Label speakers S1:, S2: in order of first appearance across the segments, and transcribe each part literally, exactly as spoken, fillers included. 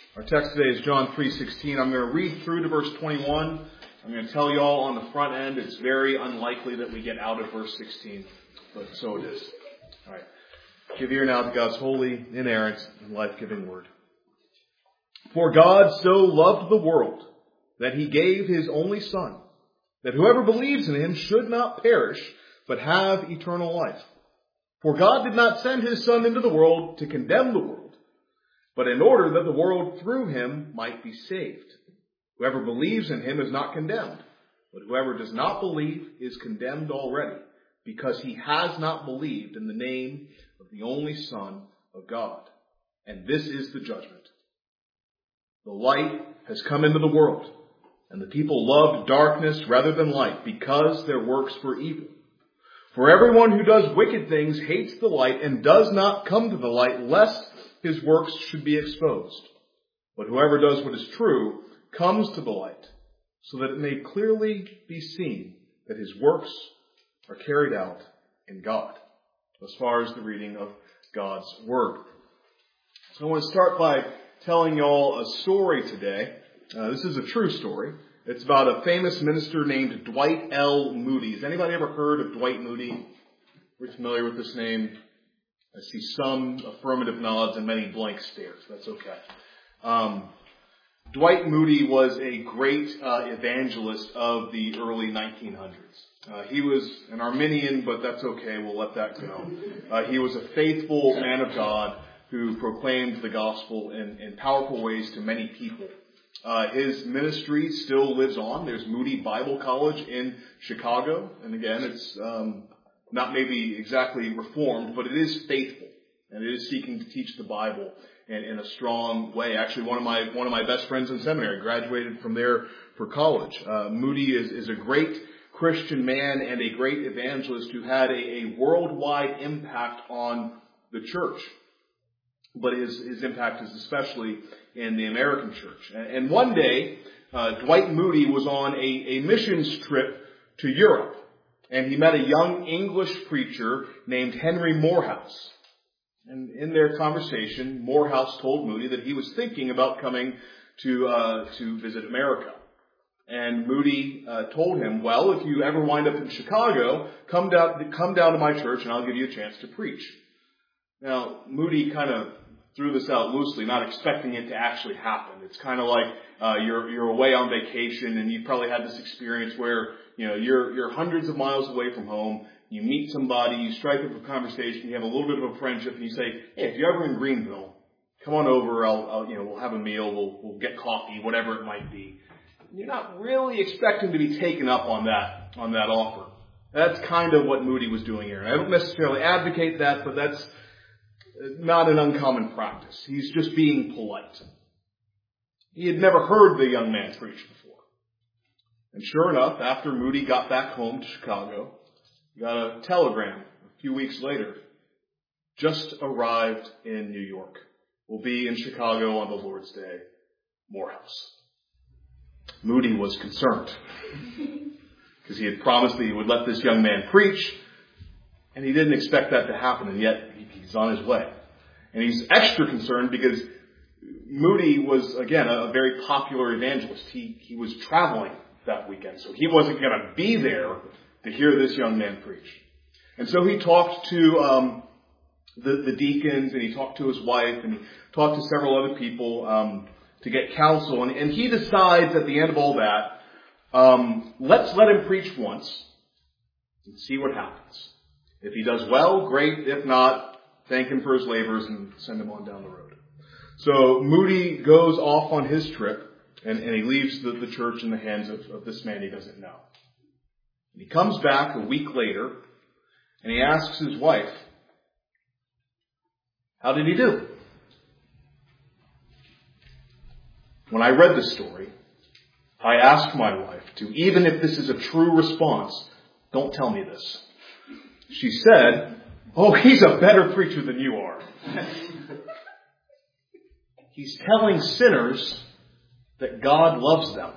S1: Our text today is John three sixteen. I'm going to read through to verse twenty-one. I'm going to tell you all on the front end, it's very unlikely that we get out of verse sixteen, but so it is. All right. Give ear now to God's holy, inerrant, and life-giving word. For God so loved the world that he gave his only Son, that whoever believes in him should not perish, but have eternal life. For God did not send his Son into the world to condemn the world, but in order that the world through him might be saved. Whoever believes in him is not condemned, but whoever does not believe is condemned already, because he has not believed in the name of the only Son of God. And this is the judgment. The light has come into the world, and the people loved darkness rather than light, because their works were evil. For everyone who does wicked things hates the light and does not come to the light, lest his works should be exposed. But whoever does what is true comes to the light, so that it may clearly be seen that his works are carried out in God. As far as the reading of God's Word. So I want to start by telling you all a story today. Uh, this is a true story. It's about a famous minister named Dwight L. Moody. Has anybody ever heard of Dwight Moody? We're familiar with this name. I see some affirmative nods and many blank stares. That's okay. Um, Dwight Moody was a great uh, evangelist of the early nineteen hundreds. Uh, he was an Arminian, but that's okay. We'll let that go. Uh, he was a faithful man of God who proclaimed the gospel in, in powerful ways to many people. Uh, his ministry still lives on. There's Moody Bible College in Chicago. And again, it's um, not maybe exactly reformed, but it is faithful. And it is seeking to teach the Bible in, in a strong way. Actually, one of my one of my best friends in seminary graduated from there for college. Uh, Moody is, is a great Christian man and a great evangelist who had a, a worldwide impact on the church. But his, his impact is especially in the American church. And, and one day, uh, Dwight Moody was on a, a missions trip to Europe. And he met a young English preacher named Henry Morehouse. And in their conversation, Morehouse told Moody that he was thinking about coming to uh, to visit America. And Moody uh, told him, well, if you ever wind up in Chicago, come down, come down to my church and I'll give you a chance to preach. Now, Moody kind of threw this out loosely, not expecting it to actually happen. It's kind of like uh, you're you're away on vacation and you probably had this experience where, you know, you're you're hundreds of miles away from home. You meet somebody, you strike up a conversation, you have a little bit of a friendship, and you say, hey, if you're ever in Greenville, come on over, I'll, I'll you know, we'll have a meal, we'll we'll get coffee, whatever it might be. You're not really expecting to be taken up on that, on that offer. That's kind of what Moody was doing here. And I don't necessarily advocate that, but that's not an uncommon practice. He's just being polite. He had never heard the young man preach before. And sure enough, after Moody got back home to Chicago, he got a telegram a few weeks later. Just arrived in New York. Will be in Chicago on the Lord's Day. Morehouse. Moody was concerned because he had promised that he would let this young man preach, and he didn't expect that to happen, and yet he's on his way. And he's extra concerned because Moody was, again, a very popular evangelist. He, he was traveling that weekend, so he wasn't going to be there to hear this young man preach. And so he talked to um, the, the deacons, and he talked to his wife, and he talked to several other people um, to get counsel. And, and he decides at the end of all that, um, let's let him preach once and see what happens. If he does well, great. If not, thank him for his labors and send him on down the road. So Moody goes off on his trip, and, and he leaves the, the church in the hands of, of this man he doesn't know. And he comes back a week later, and he asks his wife, how did he do? When I read the story, I asked my wife to, even if this is a true response, don't tell me this. She said, oh, he's a better preacher than you are. He's telling sinners that God loves them.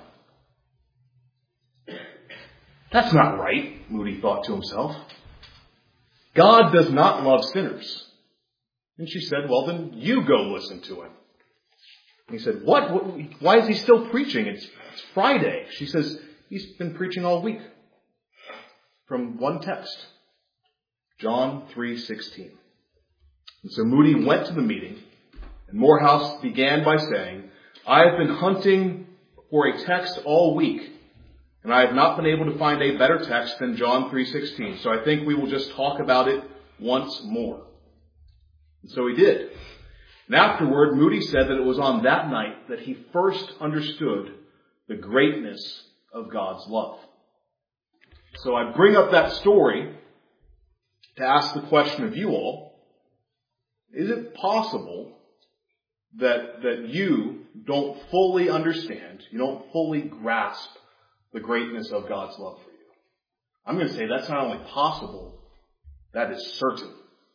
S1: That's not right, Moody thought to himself. God does not love sinners. And she said, well, then you go listen to him. And he said, what? what? Why is he still preaching? It's, it's Friday. She says, he's been preaching all week. From one text, John three sixteen. And so Moody went to the meeting, and Morehouse began by saying, I have been hunting for a text all week, and I have not been able to find a better text than John three sixteen. So I think we will just talk about it once more. And so he did. And afterward, Moody said that it was on that night that he first understood the greatness of God's love. So I bring up that story to ask the question of you all, is it possible that, that you don't fully understand, you don't fully grasp the greatness of God's love for you? I'm going to say that's not only possible, that is certain.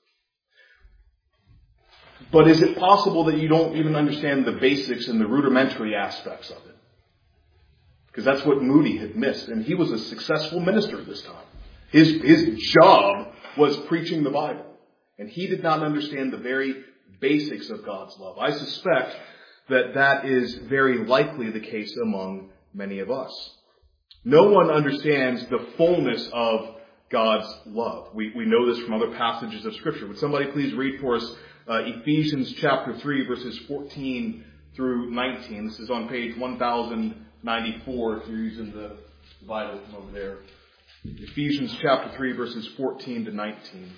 S1: But is it possible that you don't even understand the basics and the rudimentary aspects of it? Because that's what Moody had missed. And he was a successful minister at this time. His, his job was preaching the Bible. And he did not understand the very basics of God's love. I suspect that that is very likely the case among many of us. No one understands the fullness of God's love. We, we know this from other passages of Scripture. Would somebody please read for us uh, Ephesians chapter three, verses fourteen through nineteen. This is on page one thousand ninety-four if you're using the Bible from over there. Ephesians chapter three, verses fourteen to nineteen.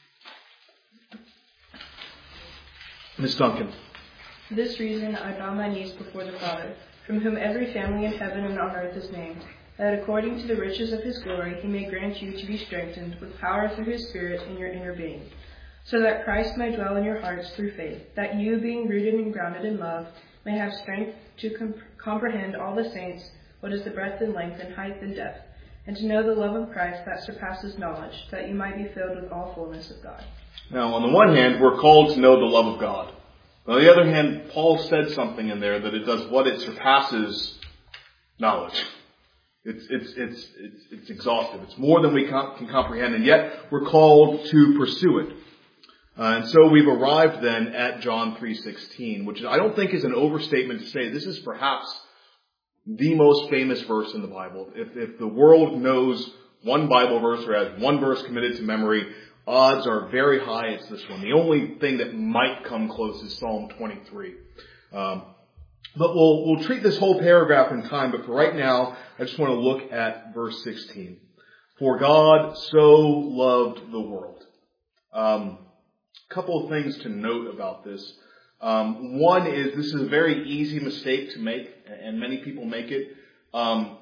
S1: Miss Duncan.
S2: For this reason I bow my knees before the Father, from whom every family in heaven and on earth is named, that according to the riches of his glory he may grant you to be strengthened with power through his Spirit in your inner being, so that Christ may dwell in your hearts through faith, that you, being rooted and grounded in love, may have strength to comp- comprehend all the saints what is the breadth and length and height and depth, and to know the love of Christ that surpasses knowledge, that you might be filled with all fullness of God.
S1: Now, on the one hand, we're called to know the love of God. On the other hand, Paul said something in there that it does what? It surpasses knowledge. It's, it's, it's, it's, it's exhaustive. It's more than we can comprehend, and yet we're called to pursue it. Uh, and so we've arrived then at John three sixteen, which I don't think is an overstatement to say this is perhaps the most famous verse in the Bible. If, if the world knows one Bible verse or has one verse committed to memory, odds are very high it's this one. The only thing that might come close is Psalm twenty-three. Um, but we'll, we'll treat this whole paragraph in time, but for right now, I just want to look at verse sixteen. For God so loved the world. Um, a couple of things to note about this. Um, one is this is a very easy mistake to make, and many people make it. Um,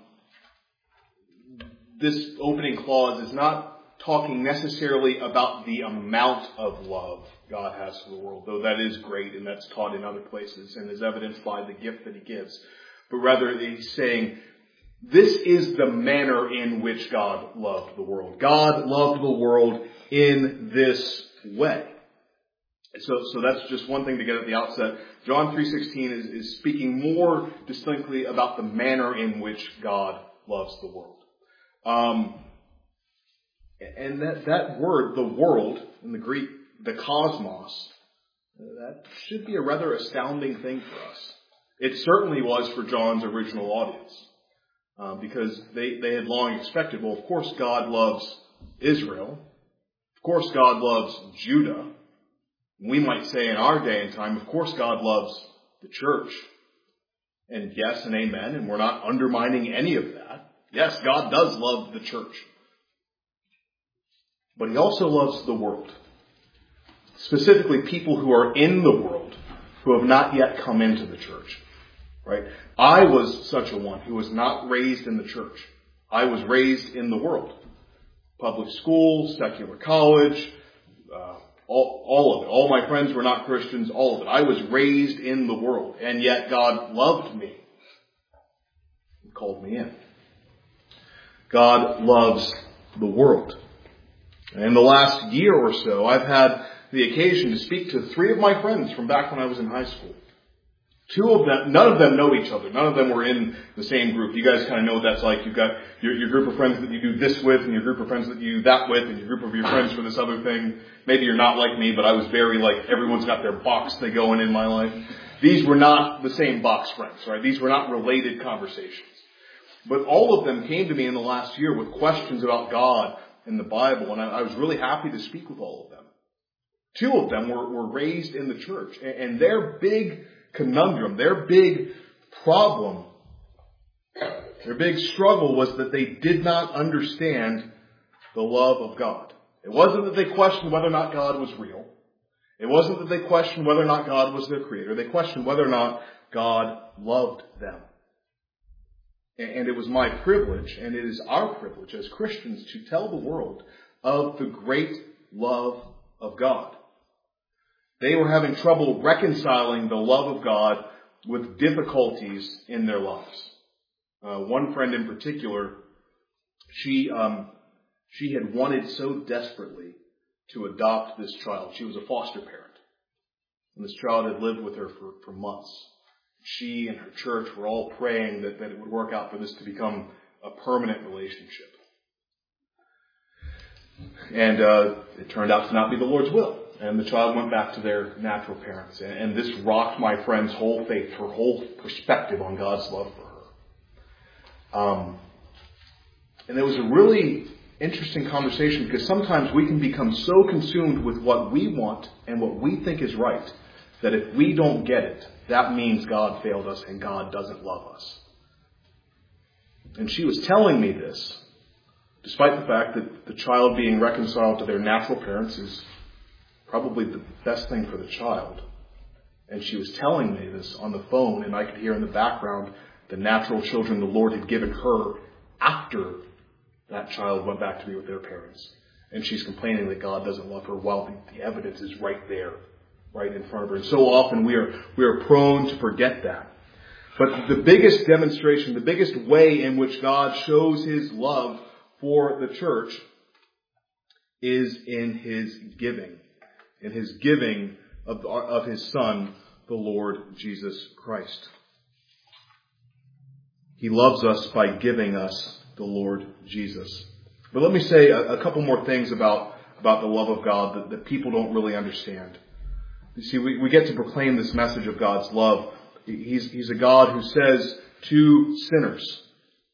S1: this opening clause is not talking necessarily about the amount of love God has for the world, though that is great and that's taught in other places and is evidenced by the gift that he gives. But rather he's saying this is the manner in which God loved the world. God loved the world in this way. So, so that's just one thing to get at the outset. John three sixteen is, is speaking more distinctly about the manner in which God loves the world. Um, and that, that word, the world, in the Greek, the cosmos, that should be a rather astounding thing for us. It certainly was for John's original audience. Uh, because they, they had long expected, well, of course God loves Israel. Of course God loves Judah. We might say in our day and time, of course God loves the church. And yes and amen, and we're not undermining any of that. Yes, God does love the church. But he also loves the world. Specifically people who are in the world, who have not yet come into the church. Right? I was such a one who was not raised in the church. I was raised in the world. Public school, secular college, uh, all, all of it. All my friends were not Christians, all of it. I was raised in the world, and yet God loved me and called me in. God loves the world. And in the last year or so, I've had the occasion to speak to three of my friends from back when I was in high school. Two of them, none of them know each other. None of them were in the same group. You guys kind of know what that's like. You've got your, your group of friends that you do this with, and your group of friends that you do that with, and your group of your friends for this other thing. Maybe you're not like me, but I was very like, everyone's got their box they go in in my life. these were not the same box friends, right? These were not related conversations. But all of them came to me in the last year with questions about God and the Bible, and I, I was really happy to speak with all of them. Two of them were, were raised in the church, and, and their big conundrum, their big problem, their big struggle was that they did not understand the love of God. It wasn't that they questioned whether or not God was real. It wasn't that they questioned whether or not God was their creator. They questioned whether or not God loved them. And it was my privilege, and it is our privilege as Christians to tell the world of the great love of God. They were having trouble reconciling the love of God with difficulties in their lives. Uh, one friend in particular, she um, she had wanted so desperately to adopt this child. She was a foster parent, and this child had lived with her for, for months. She and her church were all praying that, that it would work out for this to become a permanent relationship. And uh, it turned out to not be the Lord's will. And the child went back to their natural parents. And, and this rocked my friend's whole faith, her whole perspective on God's love for her. Um, and it was a really interesting conversation, because sometimes we can become so consumed with what we want and what we think is right that if we don't get it, that means God failed us and God doesn't love us. And she was telling me this, despite the fact that the child being reconciled to their natural parents is probably the best thing for the child. And she was telling me this on the phone, and I could hear in the background the natural children the Lord had given her after that child went back to be with their parents. And she's complaining that God doesn't love her while the, the evidence is right there, right in front of her. And so often we are, we are prone to forget that. But the biggest demonstration, the biggest way in which God shows His love for the church is in His giving. In His giving of, of His Son, the Lord Jesus Christ. He loves us by giving us the Lord Jesus. But let me say a, a couple more things about, about the love of God that, that people don't really understand. You see, we, we get to proclaim this message of God's love. He's, he's a God who says to sinners,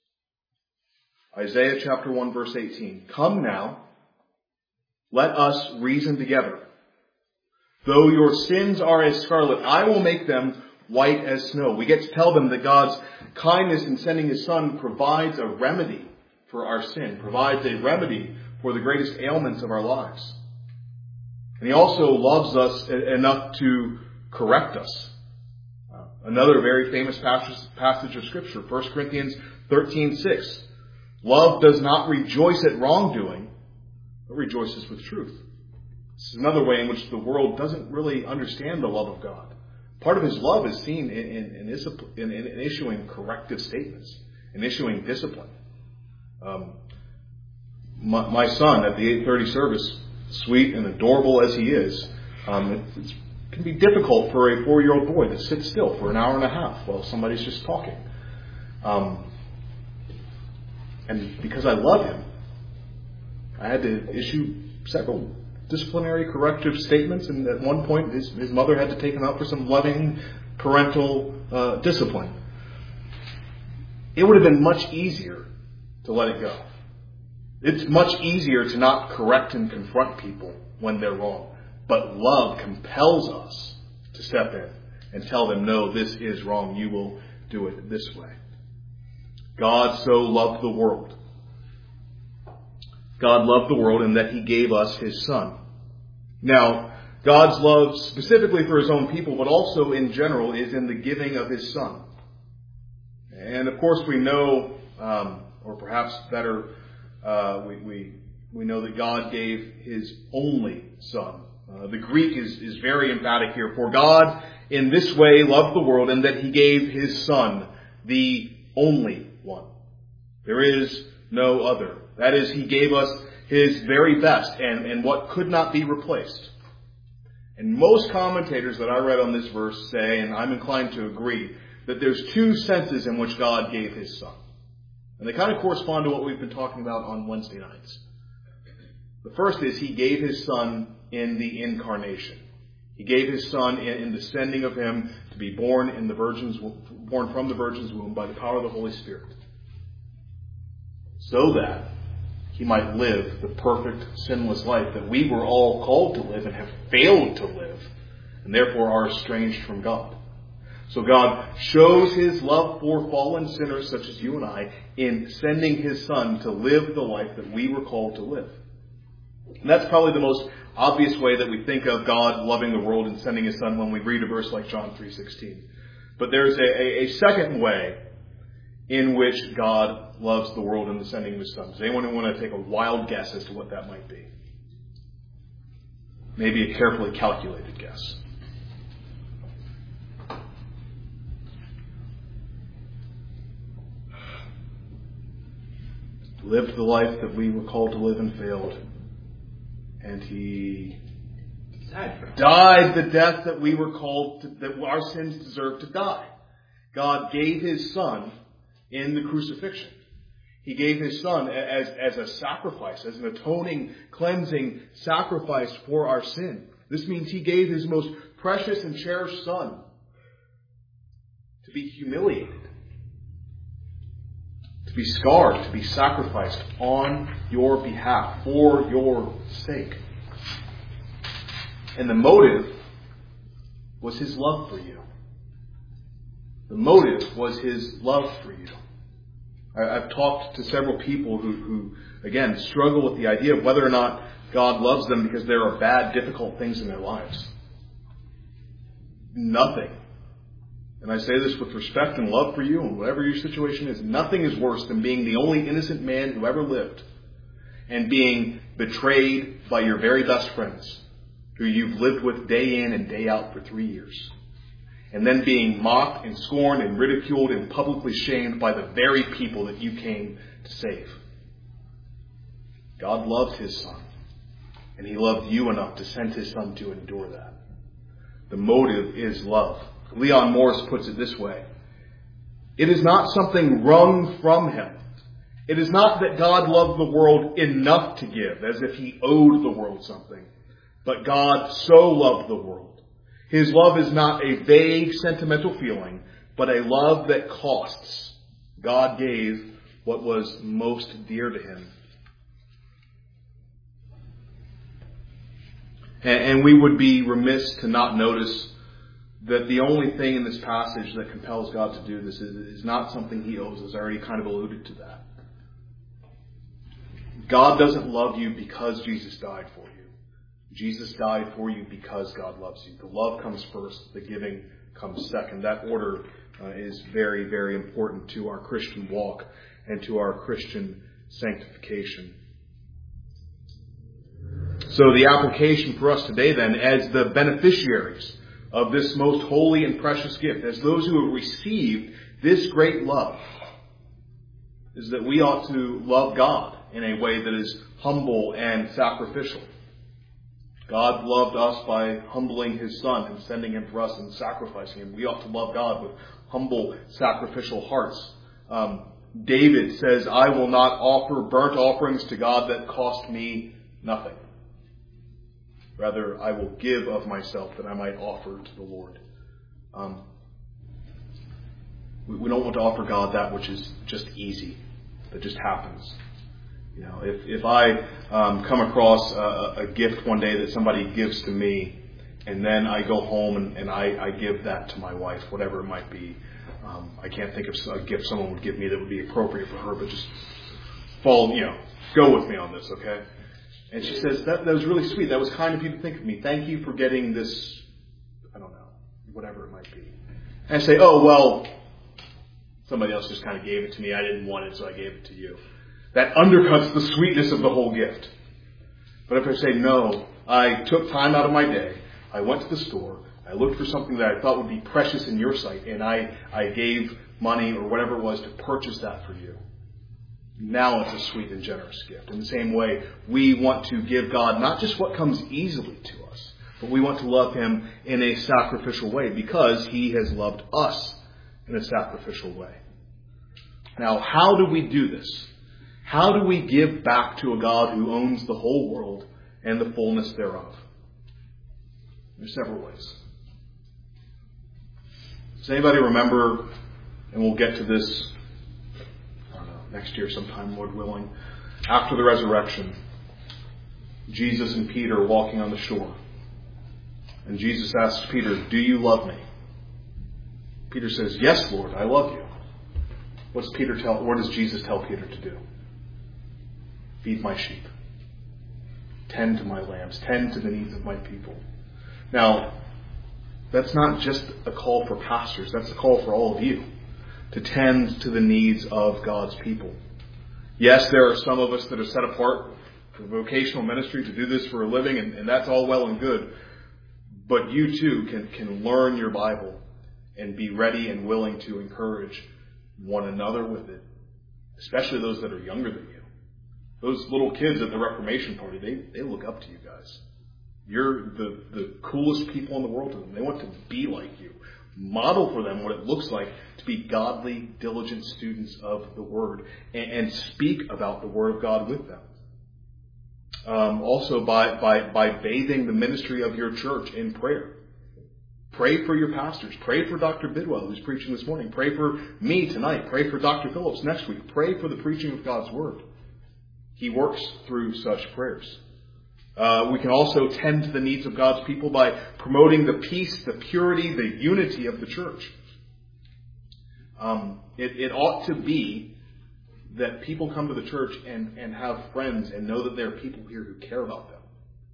S1: Isaiah chapter one verse eighteen, "Come now, let us reason together. Though your sins are as scarlet, I will make them white as snow." We get to tell them that God's kindness in sending His Son provides a remedy for our sin, provides a remedy for the greatest ailments of our lives. And He also loves us enough to correct us. Uh, another very famous passage, passage of Scripture, First Corinthians thirteen six. "Love does not rejoice at wrongdoing, but rejoices with truth." This is another way in which the world doesn't really understand the love of God. Part of His love is seen in, in, in, in issuing corrective statements, in issuing discipline. Um, my, my son at the eight thirty service, sweet and adorable as he is, um, it, it can be difficult for a four-year-old boy to sit still for an hour and a half while somebody's just talking. Um, and because I love him, I had to issue several disciplinary corrective statements, and at one point his, his mother had to take him out for some loving parental uh, discipline. It would have been much easier to let it go. It's much easier to not correct and confront people when they're wrong. But love compels us to step in and tell them, no, this is wrong. You will do it this way. God so loved the world. God loved the world in that He gave us His Son. Now, God's love specifically for His own people, but also in general, is in the giving of His Son. And of course we know, um, or perhaps better, uh, we, we, we know that God gave His only Son. Uh, the Greek is, is very emphatic here. For God in this way loved the world, in that He gave His Son, the only one. There is no other. That is, He gave us His very best and, and what could not be replaced. And most commentators that I read on this verse say, and I'm inclined to agree, that there's two senses in which God gave His Son. And they kind of correspond to what we've been talking about on Wednesday nights. The first is He gave His Son in the incarnation. He gave his Son in, in the sending of him to be born in the virgin's, born from the Virgin's womb by the power of the Holy Spirit, so that he might live the perfect, sinless life that we were all called to live and have failed to live, and therefore are estranged from God. So God shows his love for fallen sinners such as you and I in sending his Son to live the life that we were called to live. And that's probably the most obvious way that we think of God loving the world and sending his Son when we read a verse like John three sixteen. But there's a, a, a second way in which God loves the world in the sending of his Son. Does anyone want to take a wild guess as to what that might be? Maybe a carefully calculated guess. Lived the life that we were called to live and failed. And he died, died the death that we were called to, that our sins deserved to die. God gave his Son in the crucifixion. He gave his Son as, as a sacrifice, as an atoning, cleansing sacrifice for our sin. This means he gave his most precious and cherished Son to be humiliated, to be scarred, to be sacrificed on your behalf, for your sake. And the motive was his love for you. The motive was his love for you. I've talked to several people who, who, again, struggle with the idea of whether or not God loves them because there are bad, difficult things in their lives. Nothing. And I say this with respect and love for you, and whatever your situation is, nothing is worse than being the only innocent man who ever lived and being betrayed by your very best friends who you've lived with day in and day out for three years. And then being mocked and scorned and ridiculed and publicly shamed by the very people that you came to save. God loved his Son. And he loved you enough to send his Son to endure that. The motive is love. Leon Morris puts it this way. It is not something wrung from him. It is not that God loved the world enough to give, as if he owed the world something. But God so loved the world. His love is not a vague, sentimental feeling, but a love that costs. God gave what was most dear to him. And, and we would be remiss to not notice that the only thing in this passage that compels God to do this is, is not something he owes us. I already kind of alluded to that. God doesn't love you because Jesus died for you. Jesus died for you because God loves you. The love comes first. The giving comes second. That order uh, is very, very important to our Christian walk and to our Christian sanctification. So the application for us today then, as the beneficiaries of this most holy and precious gift, as those who have received this great love, is that we ought to love God in a way that is humble and sacrificial. God loved us by humbling his Son and sending him for us and sacrificing him. We ought to love God with humble, sacrificial hearts. Um, David says, I will not offer burnt offerings to God that cost me nothing. Rather, I will give of myself that I might offer to the Lord. Um, we, we don't want to offer God that which is just easy, that just happens. You know, if, if I um, come across a, a gift one day that somebody gives to me, and then I go home and, and I, I give that to my wife, whatever it might be. Um, I can't think of a gift someone would give me that would be appropriate for her, but just follow, you know, go with me on this, okay? And she says, that, that was really sweet. That was kind of you to think of me. Thank you for getting this, I don't know, whatever it might be. And I say, oh, well, somebody else just kind of gave it to me. I didn't want it, so I gave it to you. That undercuts the sweetness of the whole gift. But if I say, no, I took time out of my day. I went to the store. I looked for something that I thought would be precious in your sight. And I, I gave money or whatever it was to purchase that for you. Now it's a sweet and generous gift. In the same way, we want to give God not just what comes easily to us, but we want to love him in a sacrificial way because he has loved us in a sacrificial way. Now, how do we do this? How do we give back to a God who owns the whole world and the fullness thereof? There's several ways. Does anybody remember, and we'll get to this, I don't know, next year sometime, Lord willing, after the resurrection, Jesus and Peter are walking on the shore. And Jesus asks Peter, "Do you love me?" Peter says, "Yes, Lord, I love you." What does Peter tell, what does Jesus tell Peter to do? Feed my sheep. Tend to my lambs. Tend to the needs of my people. Now, that's not just a call for pastors. That's a call for all of you to tend to the needs of God's people. Yes, there are some of us that are set apart for vocational ministry to do this for a living, and, and that's all well and good. But you too can, can learn your Bible and be ready and willing to encourage one another with it, especially those that are younger than you. Those little kids at the Reformation party, they, they look up to you guys. You're the, the coolest people in the world to them. They want to be like you. Model for them what it looks like to be godly, diligent students of the Word, and, and speak about the Word of God with them. Um, also by, by, by bathing the ministry of your church in prayer. Pray for your pastors. Pray for Doctor Bidwell, who's preaching this morning. Pray for me tonight. Pray for Doctor Phillips next week. Pray for the preaching of God's Word. He works through such prayers. Uh, we can also tend to the needs of God's people by promoting the peace, the purity, the unity of the church. Um, it, it ought to be that people come to the church and, and have friends and know that there are people here who care about them.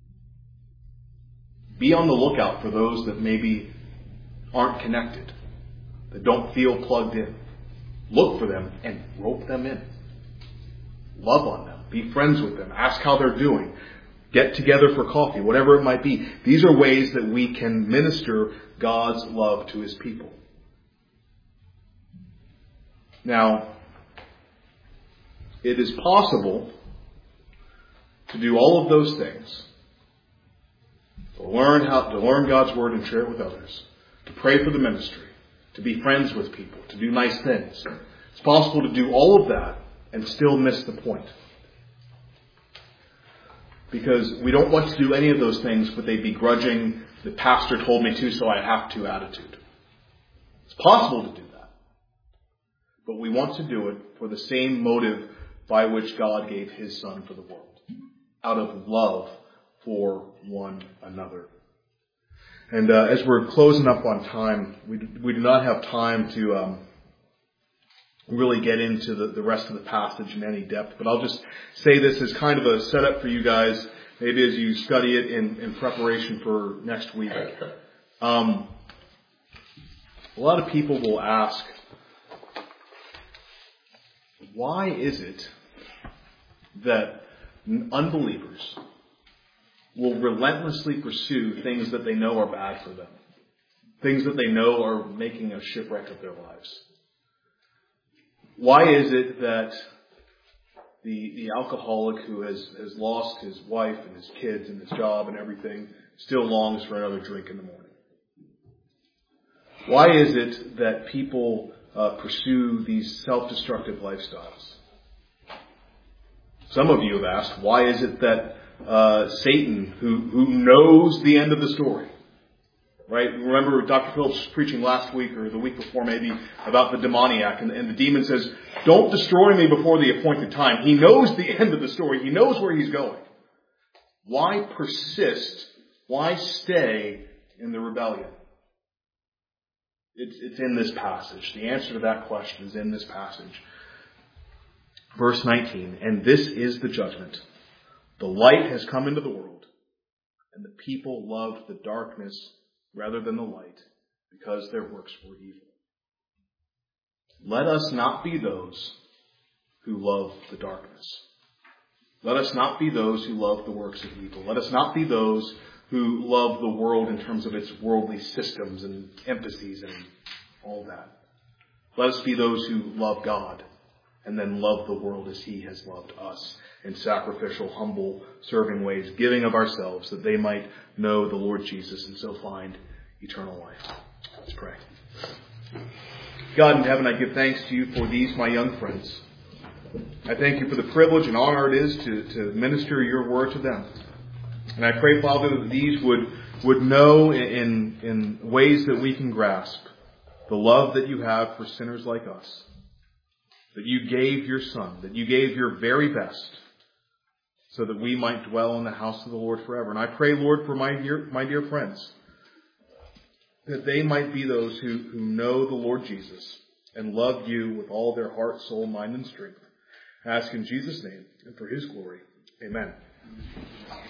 S1: Be on the lookout for those that maybe aren't connected, that don't feel plugged in. Look for them and rope them in. Love on them. Be friends with them. Ask how they're doing. Get together for coffee, whatever it might be. These are ways that we can minister God's love to His people. Now, it is possible to do all of those things. To learn how to learn God's Word and share it with others. To pray for the ministry. To be friends with people. To do nice things. It's possible to do all of that and still miss the point. Because we don't want to do any of those things with a begrudging, the pastor told me to, so I have to attitude. It's possible to do that. But we want to do it for the same motive by which God gave His Son for the world. Out of love for one another. And uh, as we're closing up on time, we, we do not have time to um, really get into the, the rest of the passage in any depth. But I'll just say this as kind of a setup for you guys, maybe as you study it in, in preparation for next week. Um, a lot of people will ask, why is it that unbelievers will relentlessly pursue things that they know are bad for them? Things that they know are making a shipwreck of their lives. Why is it that the the alcoholic who has, has lost his wife and his kids and his job and everything still longs for another drink in the morning? Why is it that people uh, pursue these self-destructive lifestyles? Some of you have asked, why is it that uh, Satan, who, who knows the end of the story, right? Remember Doctor Phillips was preaching last week or the week before maybe about the demoniac, and, and the demon says, don't destroy me before the appointed time. He knows the end of the story. He knows where he's going. Why persist? Why stay in the rebellion? It's, it's in this passage. The answer to that question is in this passage. Verse nineteen, and this is the judgment. The light has come into the world, and the people loved the darkness rather than the light, because their works were evil. Let us not be those who love the darkness. Let us not be those who love the works of evil. Let us not be those who love the world in terms of its worldly systems and emphases and all that. Let us be those who love God and then love the world as He has loved us in sacrificial, humble, serving ways, giving of ourselves that they might know the Lord Jesus and so find eternal life. Let's pray. God in heaven, I give thanks to you for these, my young friends. I thank you for the privilege and honor it is to, to minister your word to them. And I pray, Father, that these would would know in, in ways that we can grasp the love that you have for sinners like us. That you gave your Son, that you gave your very best so that we might dwell in the house of the Lord forever. And I pray, Lord, for my dear, my dear friends, that they might be those who, who know the Lord Jesus and love you with all their heart, soul, mind, and strength. I ask in Jesus' name and for his glory. Amen.